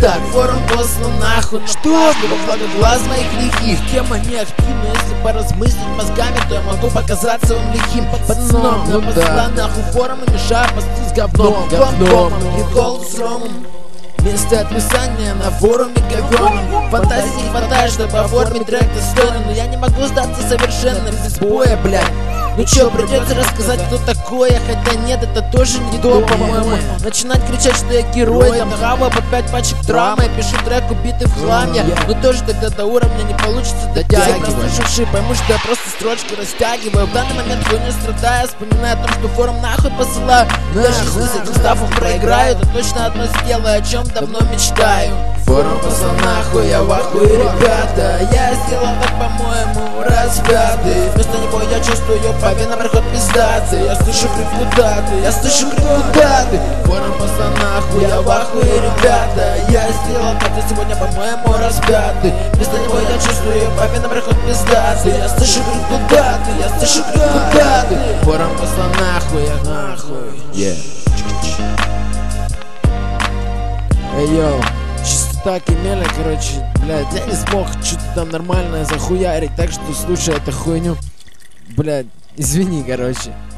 Так, форум послан нахуй. Что? Во благо глаз моих лихих. Тема не активна, если поразмыслить мозгами, то я могу показаться вам лихим пацаном. Но посла нахуй форум и мешаю посты с говном. Прикол с ромом. Место отписания на форуме говёном. Фантазии не хватает, чтобы оформить трек достойно. Но я не могу сдаться совершенно без боя, блядь. Ну чё, придется рассказать, кто такой я. Хотя нет, это тоже не то, по-моему. Начинать кричать, что я герой. Там хаваю по 5 пачек драмы. Я пишу трек убитый в хлам я. Но тоже тогда до уровня не получится дотягивать. Все прослушавшие поймут, что я просто строчки растягиваю. В данный момент хуйню страдаю, вспоминая о том, что форум нахуй посылаю. Даже если с этим стафом проиграю, то точно одно сделаю, о чем давно мечтаю. Форум послал нахуй, я в ахуе, ребята. Я сделал так, по-моему, распятый. Вместо него я чувствую по венам проход пиздатый. Я слышу крик куда ты, я слышу крик куда ты. Форум послал нахуй, я в ахуе, ребята. Я сделал так, ты сегодня, по-моему, распятый. Вместо него я чувствую по венам проход пиздатый. Я слышу крик куда ты, я слышу крик куда ты. Форум послал нахуй, я нахуй. Эй, йоу, чисто так имели, короче, блядь, я не смог что-то там нормальное захуярить, так что слушай эту хуйню, блядь, извини, короче.